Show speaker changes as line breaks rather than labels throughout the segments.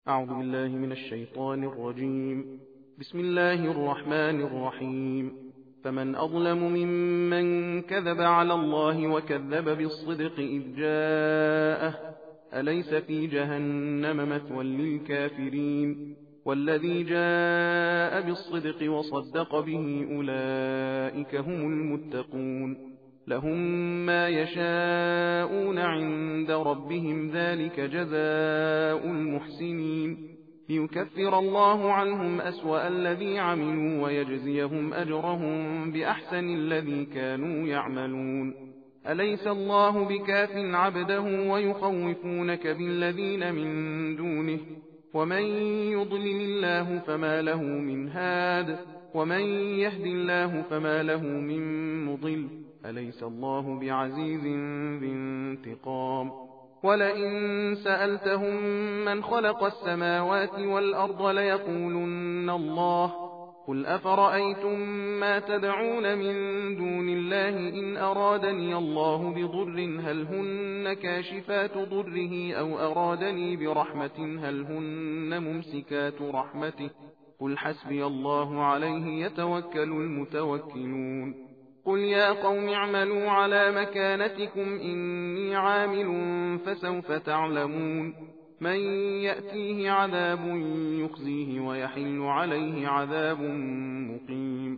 أعوذ بالله من الشيطان الرجيم. بسم الله الرحمن الرحيم. فمن أظلم ممن كذب على الله وكذب بالصدق إذ جاءه أليس في جهنم مثوى للكافرين والذي جاء بالصدق وصدق به أولئك هم المتقون لهم ما يشاءون عند ربهم ذلك جزاء المحسنين ليكفر الله عنهم أسوأ الذي عملوا ويجزيهم أجرهم بأحسن الذي كانوا يعملون أليس الله بكاف عبده ويخوفونك بالذين من دونه ومن يضلل الله فما له من هاد ومن يهد الله فما له من مضل أليس الله بعزيز ذي انتقام ولئن سألتهم من خلق السماوات والأرض ليقولن الله قل أفرأيتم ما تدعون من دون الله إن أرادني الله بضر هل هن كاشفات ضره أو أرادني برحمة هل هن ممسكات رحمته قل حسبي الله عليه يتوكل المتوكلون قل يا قوم اعملوا على مكانتكم إني عامل فسوف تعلمون من يأتيه عذاب يخزيه ويحل عليه عذاب مقيم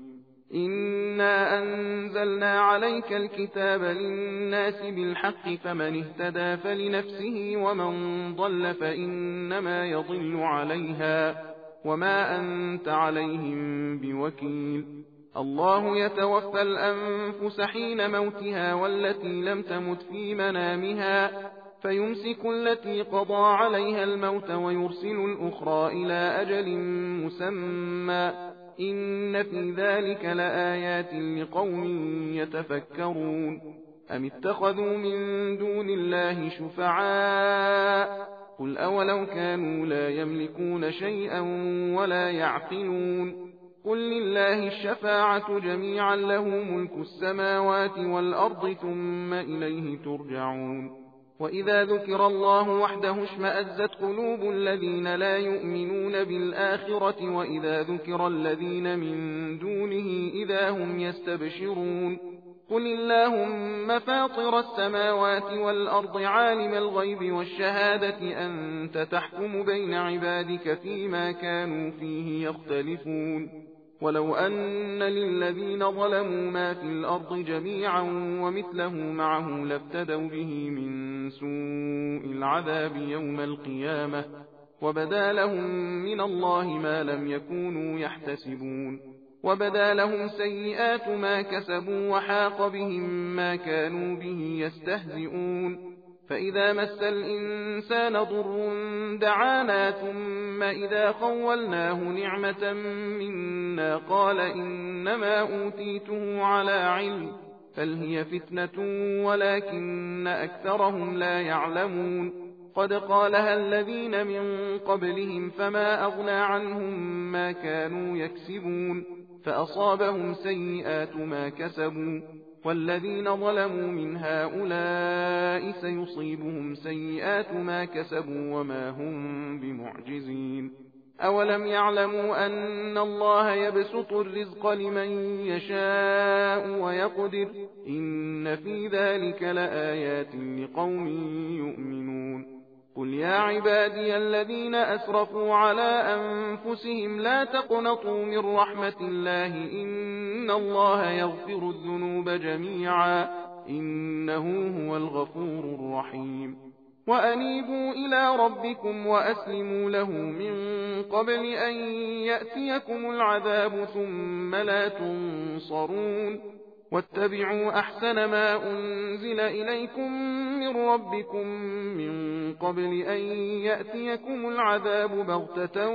إنا أنزلنا عليك الكتاب للناس بالحق فمن اهتدى فلنفسه ومن ضل فإنما يضل عليها وما أنت عليهم بوكيل الله يتوفى الأنفس حين موتها والتي لم تمت في منامها فيمسك التي قضى عليها الموت ويرسل الأخرى إلى أجل مسمى إن في ذلك لآيات لقوم يتفكرون أم اتخذوا من دون الله شفعاء قل أولو كانوا لا يملكون شيئا ولا يعقلون قل لله الشفاعة جميعا له ملك السماوات والأرض ثم إليه ترجعون وإذا ذكر الله وحده اشمأزت قلوب الذين لا يؤمنون بالآخرة وإذا ذكر الذين من دونه إذا هم يستبشرون قل اللهم فاطر السماوات والأرض عالم الغيب والشهادة أنت تحكم بين عبادك فيما كانوا فيه يختلفون ولو أن للذين ظلموا ما في الأرض جميعا ومثله معه لافتدوا به من سوء العذاب يوم القيامة وبدا لهم من الله ما لم يكونوا يحتسبون وبدا لهم سيئات ما كسبوا وحاق بهم ما كانوا به يستهزئون فإذا مس الإنسان ضر دعانا ثم إذا خولناه نعمة منا قال إنما أوتيته على علم بل هي فتنة ولكن أكثرهم لا يعلمون قد قالها الذين من قبلهم فما أغنى عنهم ما كانوا يكسبون فأصابهم سيئات ما كسبوا والذين ظلموا من هؤلاء سيصيبهم سيئات ما كسبوا وما هم بمعجزين أولم يعلموا أن الله يبسط الرزق لمن يشاء ويقدر إن في ذلك لآيات لقوم يؤمنون قل يا عبادي الذين أسرفوا على أنفسهم لا تقنطوا من رحمة الله إن الله يغفر الذنوب جميعا إنه هو الغفور الرحيم وأنيبوا إلى ربكم وأسلموا له من قبل أن يأتيكم العذاب ثم لا تنصرون واتبعوا أحسن ما أنزل إليكم من ربكم من قبل أن يأتيكم العذاب بغتة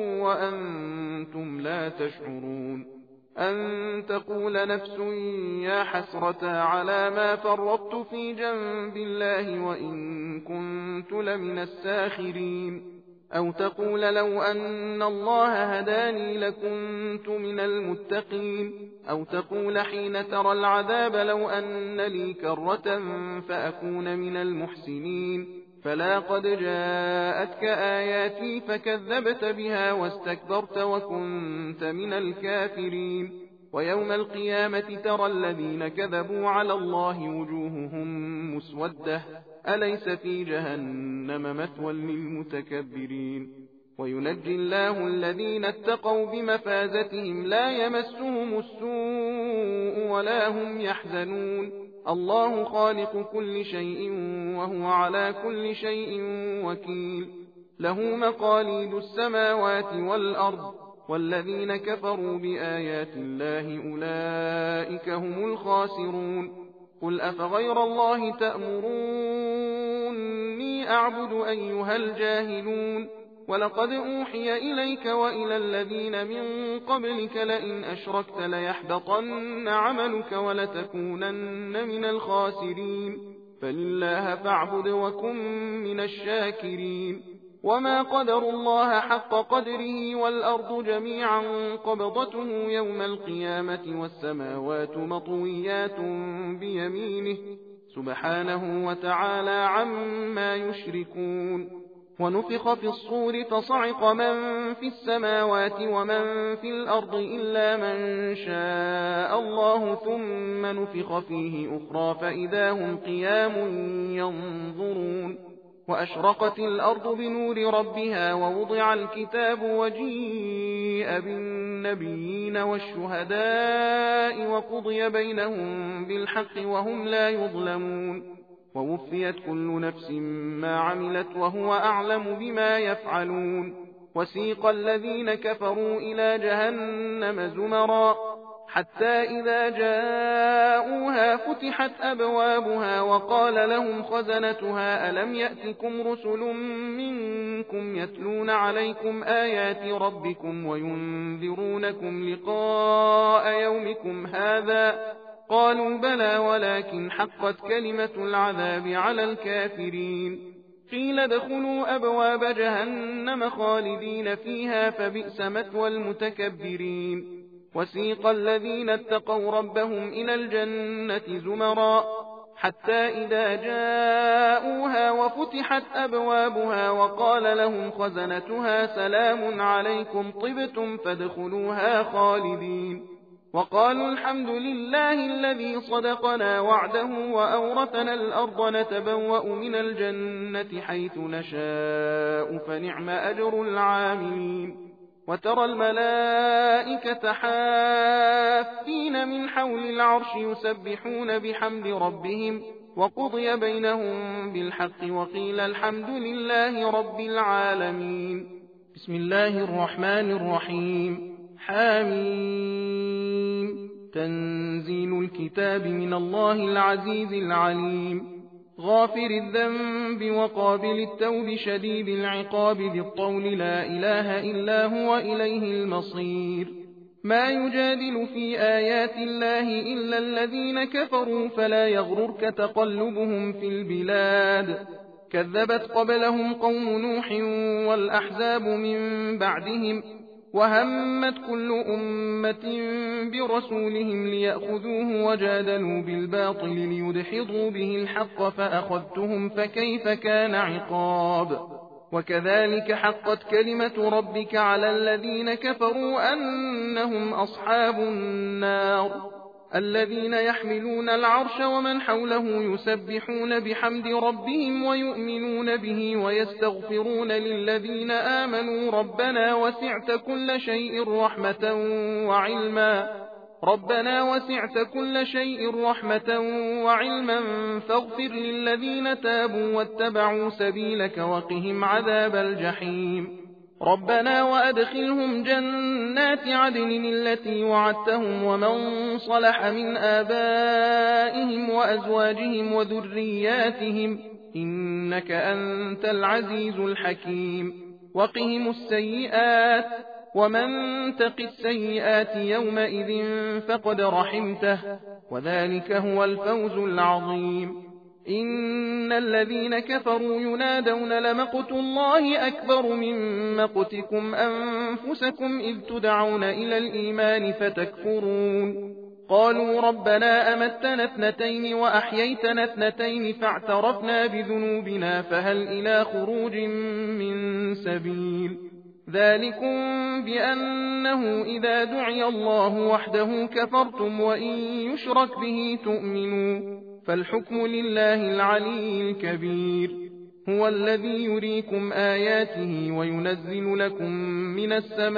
وأنتم لا تشعرون أن تقول نفس يا حسرة على ما فرطت في جنب الله وإن كنت لمن الساخرين أو تقول لو أن الله هداني لكنت من المتقين أو تقول حين ترى العذاب لو أن لي كرة فأكون من المحسنين فلا قد جاءتك آياتي فكذبت بها واستكبرت وكنت من الكافرين ويوم القيامة ترى الذين كذبوا على الله وجوههم مسودة أليس في جهنم مثوى للمتكبرين وينجي الله الذين اتقوا بمفازتهم لا يمسهم السوء ولا هم يحزنون الله خالق كل شيء وهو على كل شيء وكيل له مقاليد السماوات والأرض والذين كفروا بآيات الله أولئك هم الخاسرون قل أفغير الله تأمروني أعبد أيها الجاهلون ولقد أوحي إليك وإلى الذين من قبلك لئن أشركت ليحبطن عملك ولتكونن من الخاسرين فلله فاعبد وكن من الشاكرين وما قدروا الله حق قدره والأرض جميعا قبضته يوم القيامة والسماوات مطويات بيمينه سبحانه وتعالى عما يشركون ونفخ في الصور فصعق من في السماوات ومن في الأرض إلا من شاء الله ثم نفخ فيه أخرى فإذا هم قيام ينظرون وأشرقت الأرض بنور ربها ووضع الكتاب وجيء بالنبيين والشهداء وقضي بينهم بالحق وهم لا يظلمون ووفيت كل نفس ما عملت وهو أعلم بما يفعلون وسيق الذين كفروا إلى جهنم زمرا حتى إذا جاءوها فتحت أبوابها وقال لهم خزنتها ألم يأتكم رسل منكم يتلون عليكم آيات ربكم وينذرونكم لقاء يومكم هذا قالوا بلى ولكن حقت كلمة العذاب على الكافرين قيل ادخلوا أبواب جهنم خالدين فيها فبئس مثوى المتكبرين وسيق الذين اتقوا ربهم إلى الجنة زمرا حتى إذا جاءوها وفتحت أبوابها وقال لهم خزنتها سلام عليكم طبتم فادخلوها خالدين وقالوا الحمد لله الذي صدقنا وعده وأورثنا الأرض نتبوأ من الجنة حيث نشاء فنعم أجر العاملين وترى الملائكة حافين من حول العرش يسبحون بحمد ربهم وقضي بينهم بالحق وقيل الحمد لله رب العالمين بسم الله الرحمن الرحيم حميم تنزيل الكتاب من الله العزيز العليم غافر الذنب وقابل التوب شديد العقاب ذي الطول لا إله إلا هو إليه المصير ما يجادل في آيات الله إلا الذين كفروا فلا يغررك تقلبهم في البلاد كذبت قبلهم قوم نوح والأحزاب من بعدهم وهمت كل أمة برسولهم ليأخذوه وجادلوا بالباطل ليدحضوا به الحق فأخذتهم فكيف كان عقاب وكذلك حقت كلمة ربك على الذين كفروا أنهم أصحاب النار الذين يحملون العرش ومن حوله يسبحون بحمد ربهم ويؤمنون به ويستغفرون للذين آمنوا ربنا وسعت كل شيء رحمة وعلما فاغفر للذين تابوا واتبعوا سبيلك وقهم عذاب الجحيم ربنا وأدخلهم جنات عدن التي وعدتهم ومن صلح من آبائهم وأزواجهم وذرياتهم إنك أنت العزيز الحكيم وقهم السيئات ومن تق السيئات يومئذ فقد رحمته وذلك هو الفوز العظيم إن الذين كفروا ينادون لمقت الله أكبر من مقتكم أنفسكم إذ تدعون إلى الإيمان فتكفرون قالوا ربنا أمتنا اثنتين وأحييتنا اثنتين فاعترفنا بذنوبنا فهل إلى خروج من سبيل ذلكم بأنه إذا دعي الله وحده كفرتم وإن يشرك به تؤمنوا فالحكم لله العلي الكبير هو الذي يريكم آياته وينزل لكم من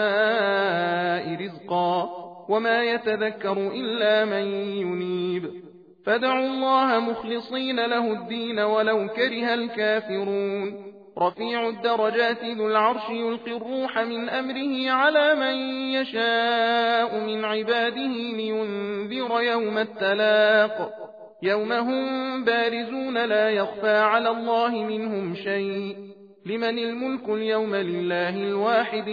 السماء رزقا وما يتذكر إلا من ينيب فادعوا الله مخلصين له الدين ولو كره الكافرون رفيع الدرجات ذو العرش يلقي الروح من أمره على من يشاء من عباده لينذر يوم التلاق يوم هم بارزون لا يخفى على الله منهم شيء لمن الملك اليوم لله الواحد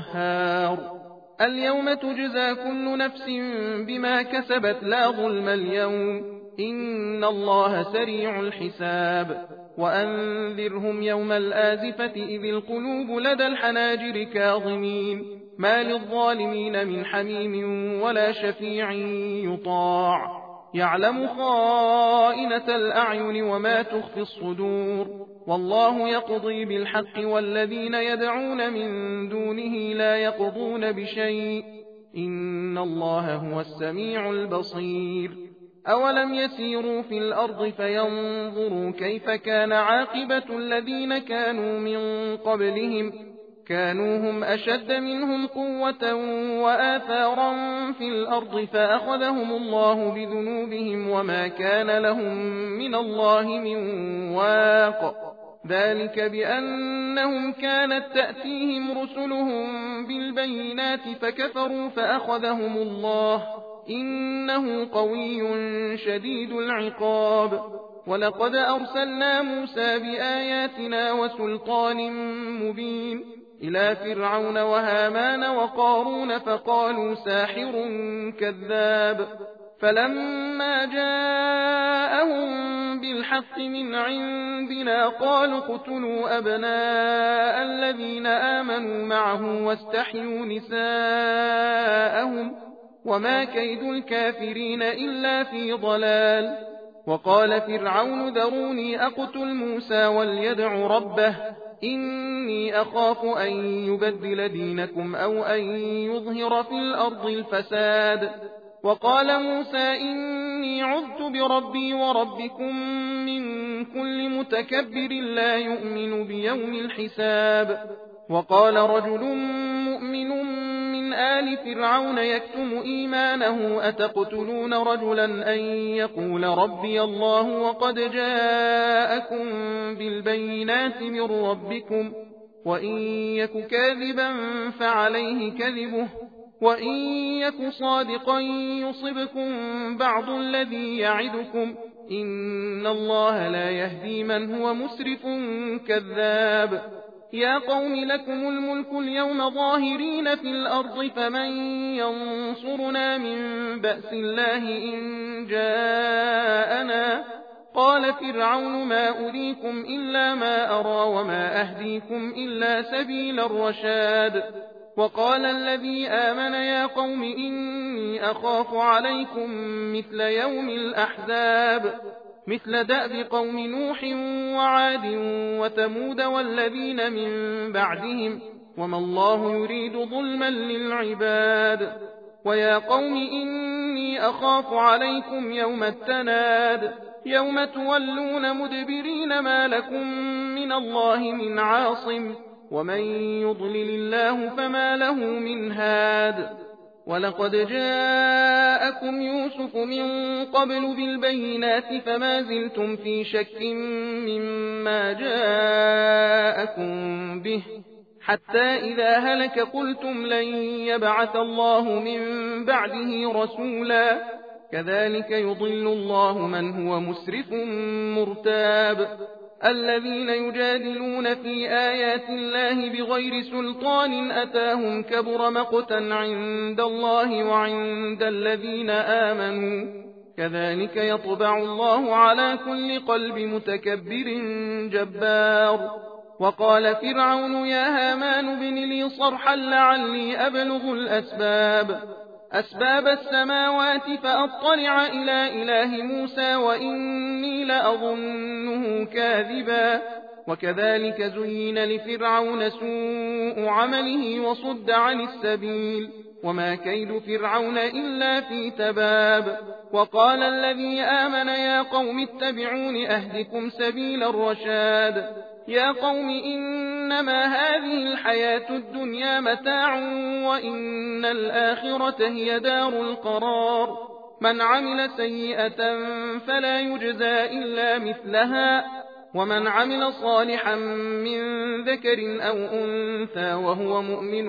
القهار اليوم تجزى كل نفس بما كسبت لا ظلم اليوم إن الله سريع الحساب وأنذرهم يوم الآزفة إذ القلوب لدى الحناجر كاظمين ما للظالمين من حميم ولا شفيع يطاع يعلم خائنة الأعين وما تخفي الصدور والله يقضي بالحق والذين يدعون من دونه لا يقضون بشيء إن الله هو السميع البصير أولم يسيروا في الأرض فينظروا كيف كان عاقبة الذين كانوا من قبلهم كانوا هم أشد منهم قوة وآثارا في الأرض فأخذهم الله بذنوبهم وما كان لهم من الله من واق ذلك بأنهم كانت تأتيهم رسلهم بالبينات فكفروا فأخذهم الله إنه قوي شديد العقاب ولقد أرسلنا موسى بآياتنا وسلطان مبين إلى فرعون وهامان وقارون فقالوا ساحر كذاب فلما جاءهم بالحق من عندنا قالوا اقتلوا أبناء الذين آمنوا معه واستحيوا نساءهم وما كيد الكافرين إلا في ضلال وقال فرعون ذروني أقتل موسى وليدع ربه إني أخاف أن يبدل دينكم أو أن يظهر في الأرض الفساد وقال موسى إني عذت بربي وربكم من كل متكبر لا يؤمن بيوم الحساب وقال رجل مؤمن من آل فرعون يكتم إيمانه أتقتلون رجلا أن يقول ربي الله وقد جاءكم بالبينات من ربكم وإن يك كاذبا فعليه كذبه وإن يك صادقا يصبكم بعض الذي يعدكم إن الله لا يهدي من هو مسرف كذاب يا قوم لكم الملك اليوم ظاهرين في الأرض فمن ينصرنا من بأس الله إن جاءنا قال فرعون ما أريكم إلا ما أرى وما أهديكم إلا سبيل الرشاد وقال الذي آمن يا قوم إني أخاف عليكم مثل يوم الأحزاب مثل دأب قوم نوح وعاد وثمود والذين من بعدهم وما الله يريد ظلما للعباد ويا قوم إني أخاف عليكم يوم التناد يوم تولون مدبرين ما لكم من الله من عاصم ومن يضلل الله فما له من هاد ولقد جاءكم يوسف من قبل بالبينات فما زلتم في شك مما جاءكم به حتى إذا هلك قلتم لن يبعث الله من بعده رسولا كذلك يضل الله من هو مسرف مرتاب الذين يجادلون في آيات الله بغير سلطان أتاهم كبر مقتا عند الله وعند الذين آمنوا كذلك يطبع الله على كل قلب متكبر جبار وقال فرعون يا هامان ابن لي صرحا لعلي أبلغ الأسباب أسباب السماوات فأطلع إلى إله موسى وإني لأظنه كاذبا. وكذلك زين لفرعون سوء عمله وصد عن السبيل وما كيد فرعون إلا في تباب. وقال الذي آمن يا قوم اتبعون أهدكم سبيل الرشاد. يا قوم إنما هذه الحياة الدنيا متاع وإن الآخرة هي دار القرار. من عمل سيئة فلا يجزى إلا مثلها ومن عمل صالحا من ذكر أو أنثى وهو مؤمن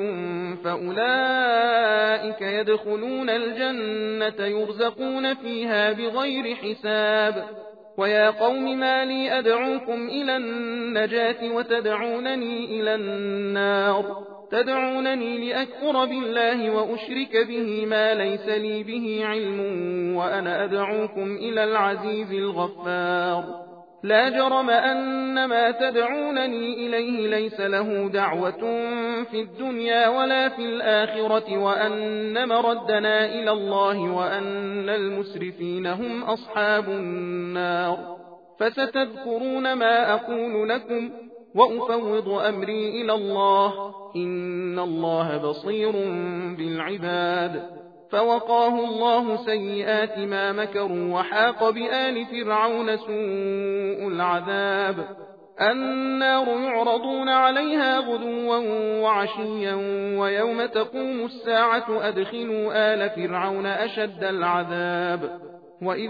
فأولئك يدخلون الجنة يرزقون فيها بغير حساب. ويا قوم ما لي أدعوكم إلى النجاة وتدعونني إلى النار. تدعونني لأكفر بالله وأشرك به ما ليس لي به علم وأنا أدعوكم إلى العزيز الغفار. لا جرم أن ما تدعونني إليه ليس له دعوة في الدنيا ولا في الآخرة وأن مردنا إلى الله وأن المسرفين هم أصحاب النار. فستذكرون ما أقول لكم وأفوض أمري إلى الله إن الله بصير بالعباد. فوقاه الله سيئات ما مكروا وحاق بآل فرعون سوء العذاب. النار يعرضون عليها غدوا وعشيا ويوم تقوم الساعة أدخلوا آل فرعون أشد العذاب. وإذ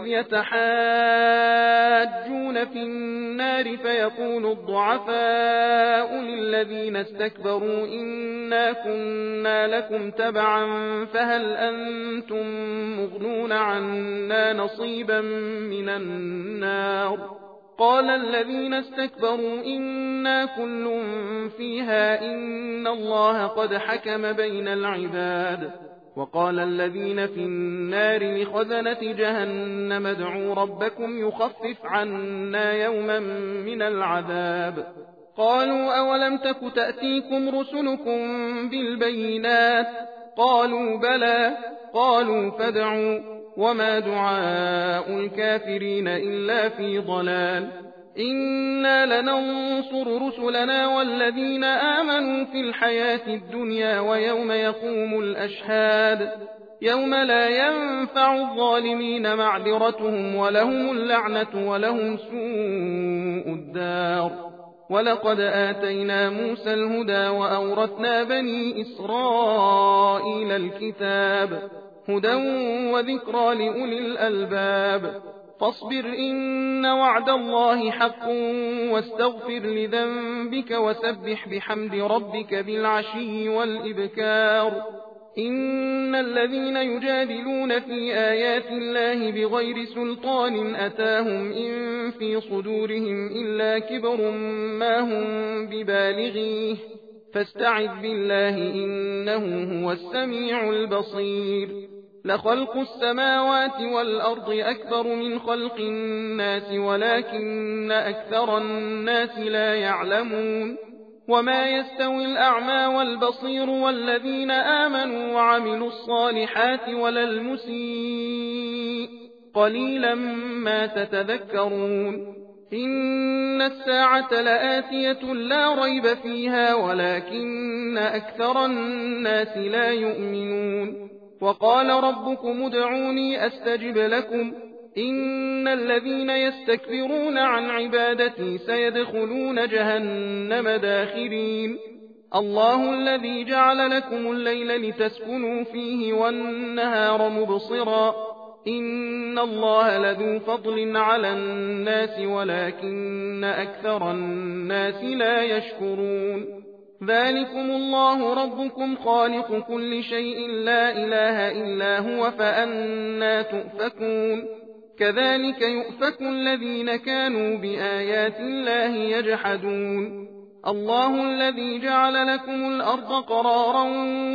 يتحاجون في النار فيقول الضعفاء للذين استكبروا إنا كنا لكم تبعا فهل أنتم مغنون عنا نصيبا من النار. قال الذين استكبروا إنا كل فيها إن الله قد حكم بين العباد. وقال الذين في النار لخزنة جهنم ادعوا ربكم يخفف عنا يوما من العذاب. قالوا أولم تك تأتيكم رسلكم بالبينات قالوا بلى قالوا فادعوا وما دعاء الكافرين إلا في ضلال. إنا لننصر رسلنا والذين آمنوا في الحياة الدنيا ويوم يقوم الأشهاد. يوم لا ينفع الظالمين معذرتهم ولهم اللعنة ولهم سوء الدار. ولقد آتينا موسى الهدى وأورثنا بني إسرائيل الكتاب هدى وذكرى لأولي الألباب. فاصبر إن وعد الله حق واستغفر لذنبك وسبح بحمد ربك بالعشي والإبكار. إن الذين يجادلون في آيات الله بغير سلطان أتاهم إن في صدورهم إلا كبر ما هم ببالغيه فاستعذ بالله إنه هو السميع البصير. لخلق السماوات والأرض أكبر من خلق الناس ولكن أكثر الناس لا يعلمون. وما يستوي الأعمى والبصير والذين آمنوا وعملوا الصالحات ولا المسيء قليلا ما تتذكرون. إن الساعة لآتية لا ريب فيها ولكن أكثر الناس لا يؤمنون. وقال ربكم ادعوني أستجب لكم إن الذين يستكبرون عن عبادتي سيدخلون جهنم داخرين. الله الذي جعل لكم الليل لتسكنوا فيه والنهار مبصرا إن الله لذو فضل على الناس ولكن أكثر الناس لا يشكرون. ذلكم الله ربكم خالق كل شيء لا إله إلا هو فأنى تؤفكون. كذلك يؤفك الذين كانوا بآيات الله يجحدون. الله الذي جعل لكم الأرض قرارا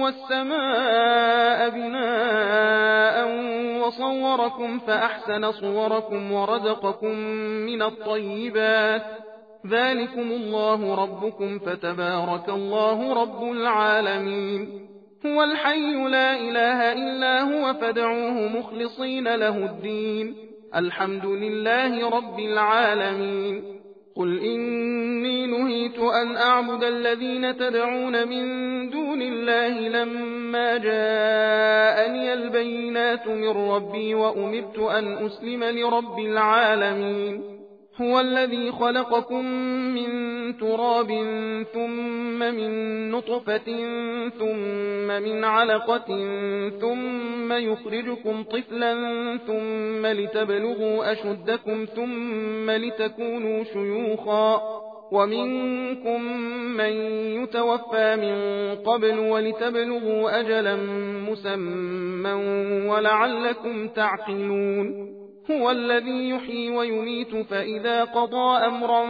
والسماء بناء وصوركم فأحسن صوركم ورزقكم من الطيبات. ذلكم الله ربكم فتبارك الله رب العالمين. هو الحي لا إله إلا هو فادعوه مخلصين له الدين الحمد لله رب العالمين قل إني نهيت أن أعبد الذين تدعون من دون الله لما جاءني البينات من ربي وأمرت أن أسلم لرب العالمين هو الذي خلقكم من تراب ثم من نطفة ثم من علقة ثم يخرجكم طفلا ثم لتبلغوا أشدكم ثم لتكونوا شيوخا ومنكم من يتوفى من قبل ولتبلغوا أجلا مسمى ولعلكم تعقلون هو الذي يحيي ويميت فإذا قضى أمرا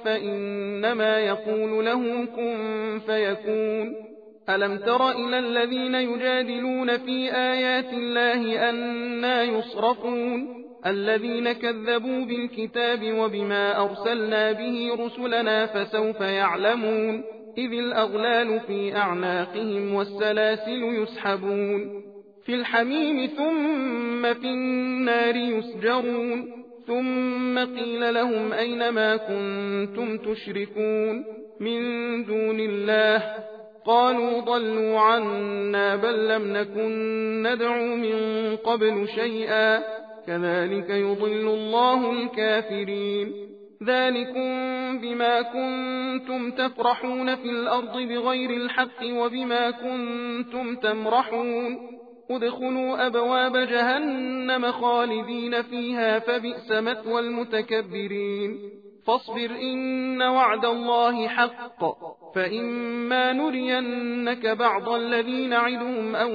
فإنما يقول له كن فيكون ألم تر إلى الذين يجادلون في آيات الله أنى يصرفون الذين كذبوا بالكتاب وبما أرسلنا به رسلنا فسوف يعلمون إذ الأغلال في أعناقهم والسلاسل يسحبون في الحميم ثم في النار يسجرون ثم قيل لهم أين ما كنتم تشركون من دون الله قالوا ضلوا عنا بل لم نكن ندعو من قبل شيئا كذلك يضل الله الكافرين ذلكم بما كنتم تفرحون في الأرض بغير الحق وبما كنتم تمرحون ادخلوا أبواب جهنم خالدين فيها فبئس مثوى المتكبرين فاصبر إن وعد الله حق فإما نرينك بعض الذي نعدهم أو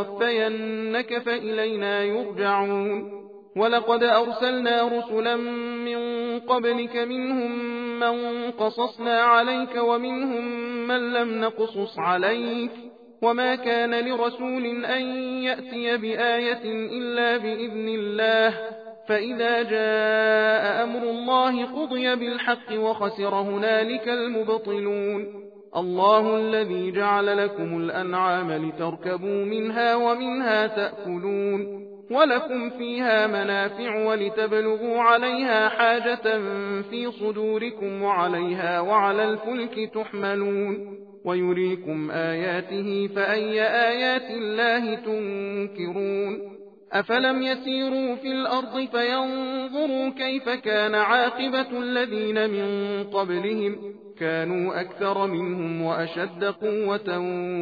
نتوفينك فإلينا يرجعون ولقد أرسلنا رسلا من قبلك منهم من قصصنا عليك ومنهم من لم نقصص عليك وما كان لرسول أن يأتي بآية إلا بإذن الله فإذا جاء أمر الله قضي بالحق وخسر هنالك المبطلون الله الذي جعل لكم الأنعام لتركبوا منها ومنها تأكلون ولكم فيها منافع ولتبلغوا عليها حاجة في صدوركم وعليها وعلى الفلك تحملون ويريكم آياته فأي آيات الله تنكرون أفلم يسيروا في الأرض فينظروا كيف كان عاقبة الذين من قبلهم كانوا أكثر منهم وأشد قوة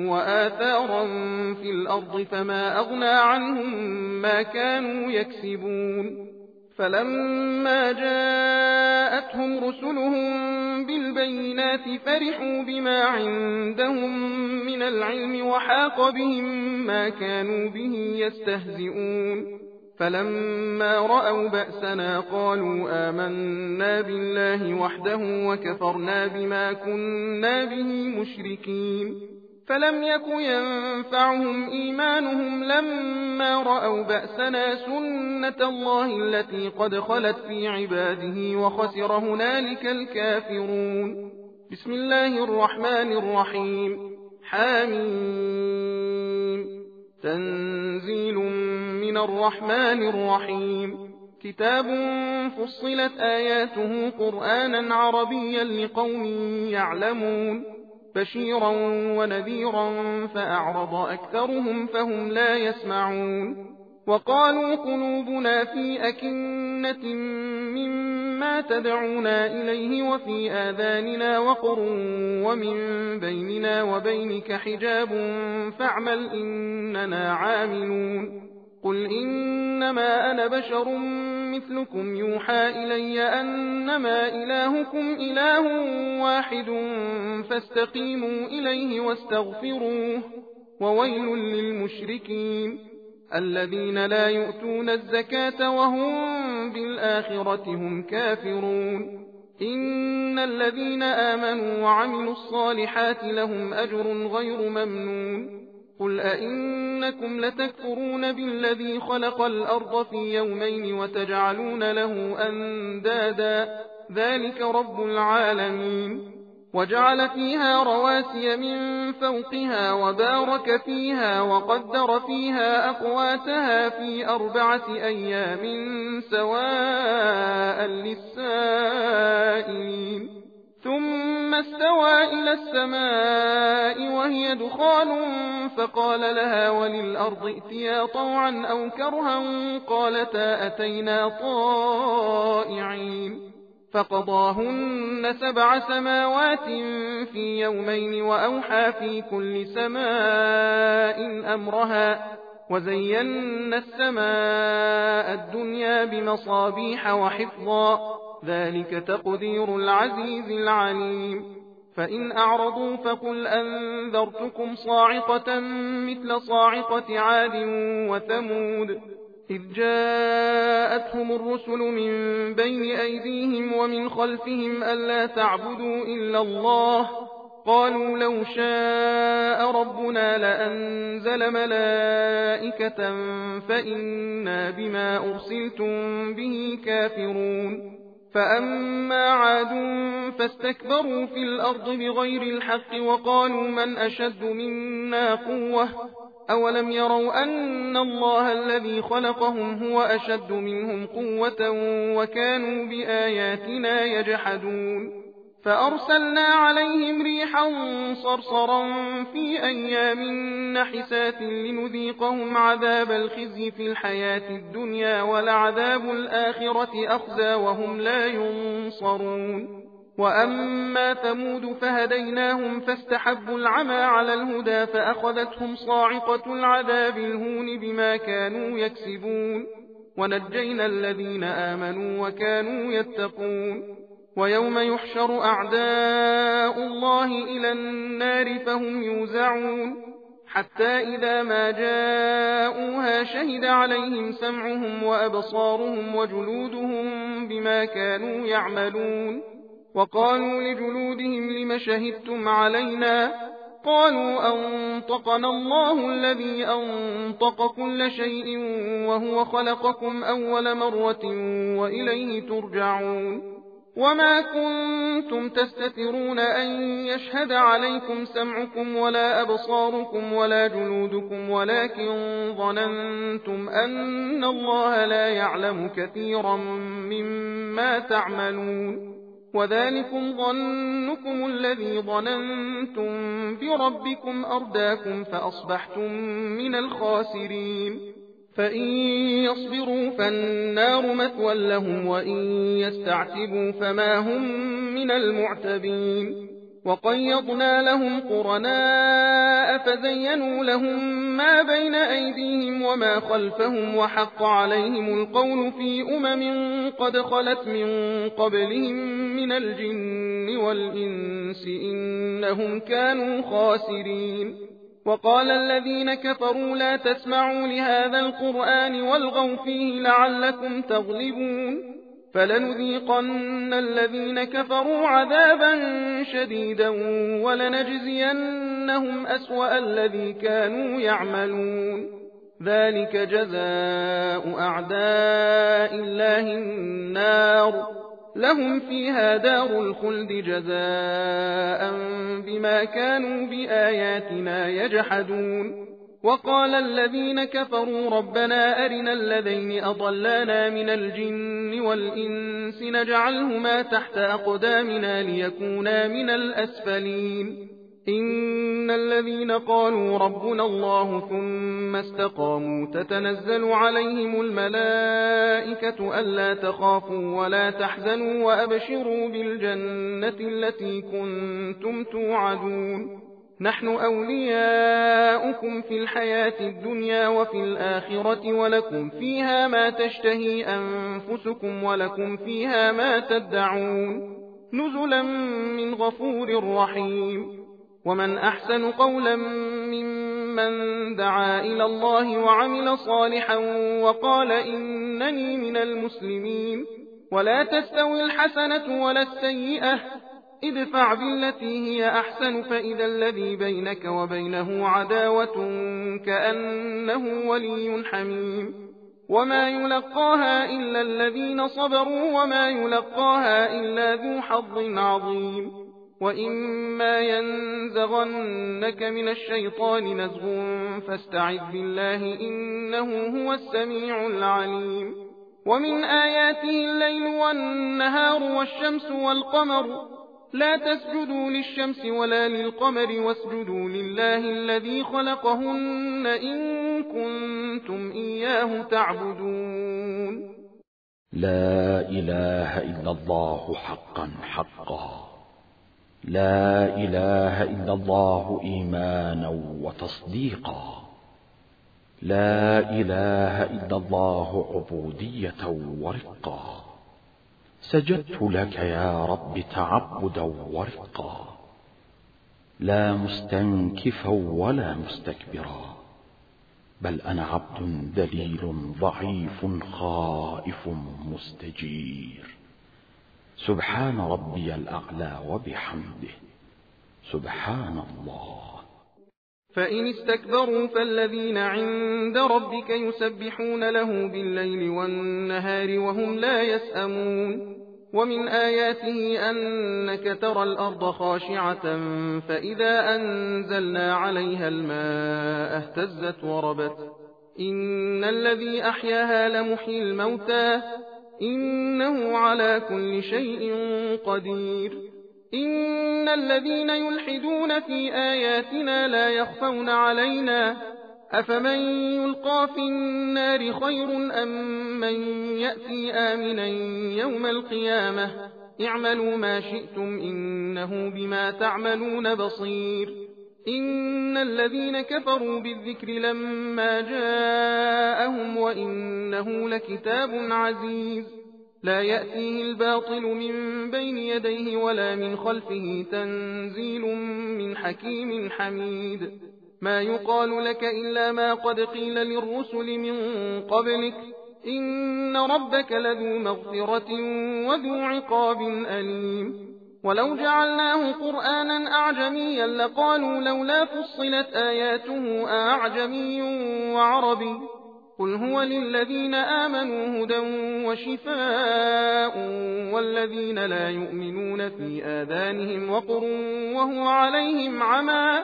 وآثارا في الأرض فما أغنى عنهم ما كانوا يكسبون فلما جاءتهم رسلهم بالبينات فرحوا بما عندهم من العلم وحاق بهم ما كانوا به يستهزئون فلما رأوا بأسنا قالوا آمنا بالله وحده وكفرنا بما كنا به مشركين فلم يك ينفعهم إيمانهم لما رأوا بأسنا سنة الله التي قد خلت في عباده وخسر هنالك الكافرون بسم الله الرحمن الرحيم حاميم تنزيل من الرحمن الرحيم كتاب فصلت آياته قرآنا عربيا لقوم يعلمون بشيرا ونذيرا فأعرض أكثرهم فهم لا يسمعون وقالوا قلوبنا في أكنة مما تدعونا إليه وفي آذاننا وقر ومن بيننا وبينك حجاب فاعمل إننا عاملون قل إنما أنا بشر مثلكم يوحى إلي أنما إلهكم إله واحد فاستقيموا إليه واستغفروه وويل للمشركين الذين لا يؤتون الزكاة وهم بالآخرة هم كافرون إن الذين آمنوا وعملوا الصالحات لهم أجر غير ممنون قل أئنكم لتكفرون بالذي خلق الأرض في يومين وتجعلون له أندادا ذلك رب العالمين وجعل فيها رواسي من فوقها وبارك فيها وقدر فيها أقواتها في 4 أيام سواء للسائلين ثم استوى إلى السماء وهي دخان فقال لها وللأرض ائتيا طوعا أو كرها قالتا أتينا طائعين فقضاهن 7 سماوات في يومين وأوحى في كل سماء أمرها وزينا السماء الدنيا بمصابيح وحفظا ذلك تقدير العزيز العليم فإن أعرضوا فقل أنذرتكم صاعقة مثل صاعقة عاد وثمود إذ جاءتهم الرسل من بين أيديهم ومن خلفهم ألا تعبدوا إلا الله قالوا لو شاء ربنا لأنزل ملائكة فإنا بما أرسلتم به كافرون فأما عاد فاستكبروا في الأرض بغير الحق وقالوا من أشد منا قوة أولم يروا أن الله الذي خلقهم هو أشد منهم قوة وكانوا بآياتنا يجحدون فأرسلنا عليهم ريحا صرصرا في أيام نحسات لنذيقهم عذاب الخزي في الحياة الدنيا ولعذاب الآخرة أخزى وهم لا ينصرون وأما ثمود فهديناهم فاستحبوا العمى على الهدى فأخذتهم صاعقة العذاب الهون بما كانوا يكسبون ونجينا الذين آمنوا وكانوا يتقون ويوم يحشر أعداء الله إلى النار فهم يوزعون حتى إذا ما جاءوها شهد عليهم سمعهم وأبصارهم وجلودهم بما كانوا يعملون وقالوا لجلودهم لم شهدتم علينا قالوا أنطقنا الله الذي أنطق كل شيء وهو خلقكم أول مرة وإليه ترجعون وما كنتم تستترون أن يشهد عليكم سمعكم ولا أبصاركم ولا جلودكم ولكن ظننتم أن الله لا يعلم كثيرا مما تعملون وذلكم ظنكم الذي ظننتم بربكم أرداكم فأصبحتم من الخاسرين فإن يصبروا فالنار مثوى لهم وإن يستعتبوا فما هم من المعتبين وقيضنا لهم قرناء فزينوا لهم ما بين أيديهم وما خلفهم وحق عليهم القول في قد خلت من قبلهم من الجن والإنس إنهم كانوا خاسرين وقال الذين كفروا لا تسمعوا لهذا القرآن والغوا فيه لعلكم تغلبون فلنذيقن الذين كفروا عذابا شديدا ولنجزينهم أسوأ الذي كانوا يعملون ذلك جزاء أعداء الله النار لهم فيها دار الخلد جزاء بما كانوا بآياتنا يجحدون وقال الذين كفروا ربنا أرنا الذين أضلانا من الجن والإنس نجعلهما تحت أقدامنا ليكونا من الأسفلين إن الذين قالوا ربنا الله ثم استقاموا تتنزل عليهم الملائكة ألا تخافوا ولا تحزنوا وأبشروا بالجنة التي كنتم توعدون نحن أولياؤكم في الحياة الدنيا وفي الآخرة ولكم فيها ما تشتهي أنفسكم ولكم فيها ما تدعون نزلا من غفور رحيم ومن أحسن قولا ممن دعا إلى الله وعمل صالحا وقال إنني من المسلمين ولا تستوي الحسنة ولا السيئة ادفع بالتي هي أحسن فإذا الذي بينك وبينه عداوة كأنه ولي حميم وما يلقاها إلا الذين صبروا وما يلقاها إلا ذو حظ عظيم وإما ينزغنك من الشيطان نزغ فاستعذ بالله إنه هو السميع العليم ومن آياته الليل والنهار والشمس والقمر لا تسجدوا للشمس ولا للقمر واسجدوا لله الذي خلقهن إن كنتم إياه تعبدون.
لا إله إلا الله حقا حقا، لا إله إلا الله إيمانا وتصديقا، لا إله إلا الله عبودية ورقا. سجدت لك يا رب تعبدا ورقا، لا مستنكفا ولا مستكبرا، بل أنا عبد ذليل ضعيف خائف مستجير. سبحان ربي الأعلى وبحمده، سبحان الله.
فإن استكبروا فالذين عند ربك يسبحون له بالليل والنهار وهم لا يسأمون. ومن آياته أنك ترى الأرض خاشعة فإذا أنزلنا عليها الماء اهتزت وربت. إن الذي أحياها لمحيي الموتى إنه على كل شيء قدير. إن الذين يلحدون في آياتنا لا يخفون علينا أفمن يلقى في النار خير أم من يأتي آمنا يوم القيامة اعملوا ما شئتم إنه بما تعملون بصير. إن الذين كفروا بالذكر لما جاءهم وإنه لكتاب عزيز لا يأتيه الباطل من بين يديه ولا من خلفه تنزيل من حكيم حميد. ما يقال لك إلا ما قد قيل للرسل من قبلك إن ربك لذو مغفرة وذو عقاب أليم. ولو جعلناه قرآنا أعجميا لقالوا لولا فصلت آياته أعجمي وعربي قل هو للذين آمنوا هدى وشفاء والذين لا يؤمنون في آذانهم وقر وهو عليهم عمى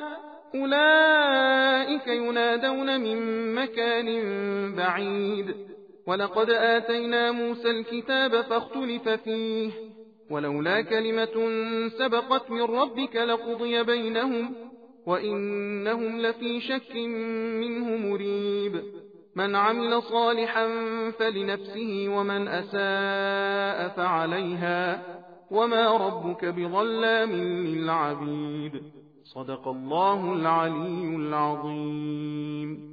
أولئك ينادون من مكان بعيد. ولقد آتينا موسى الكتاب فاختلف فيه ولولا كلمة سبقت من ربك لقضي بينهم وإنهم لفي شك منه مريب. من عمل صالحا فلنفسه ومن أساء فعليها وما ربك بظلام للعبيد. صدق الله العلي العظيم.